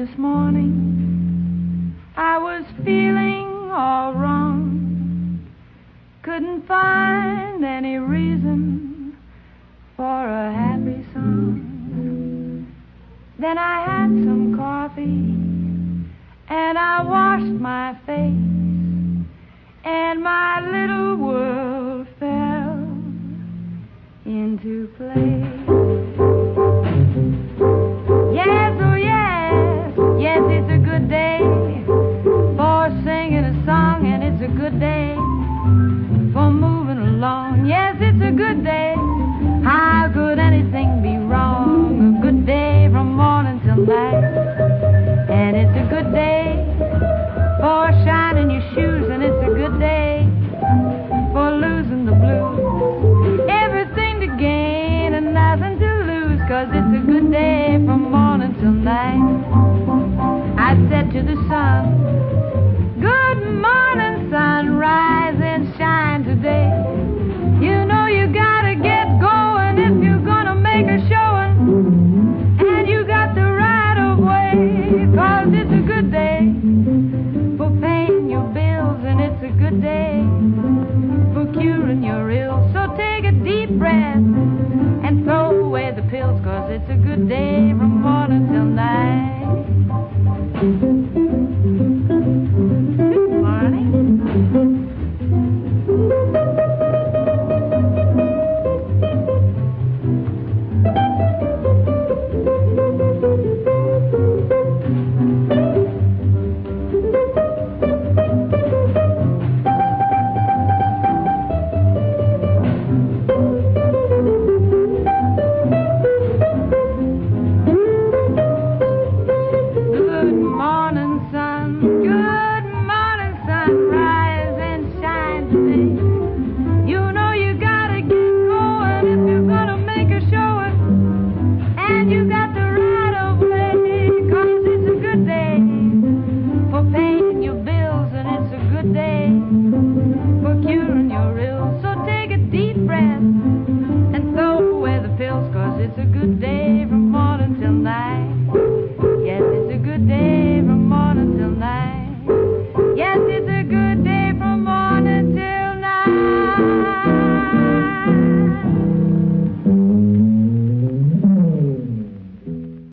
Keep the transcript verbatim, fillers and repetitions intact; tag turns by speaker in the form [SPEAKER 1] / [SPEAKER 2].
[SPEAKER 1] this morning I was feeling all wrong. Couldn't find any reason for a happy song. Then I had some coffee and I washed my face, and my little world fell into place. Yes, oh yes, yes, it's a good day for singing a song, and it's a good day for moving along. Yes, it's a good day. How could anything be wrong? A good day from morning till night. And it's a good day for shining your shoes, and it's a good day for losing the blues. Everything to gain and nothing to lose, 'cause it's a good day from morning till night. I said to the sun, good morning, sun, rise and shine today. You know you gotta get going if you're gonna make a showing, and you got the right of way, 'cause it's a good day for paying your bills, and it's a good day for curing your ills. So take a deep breath and throw away the pills, 'cause it's a good day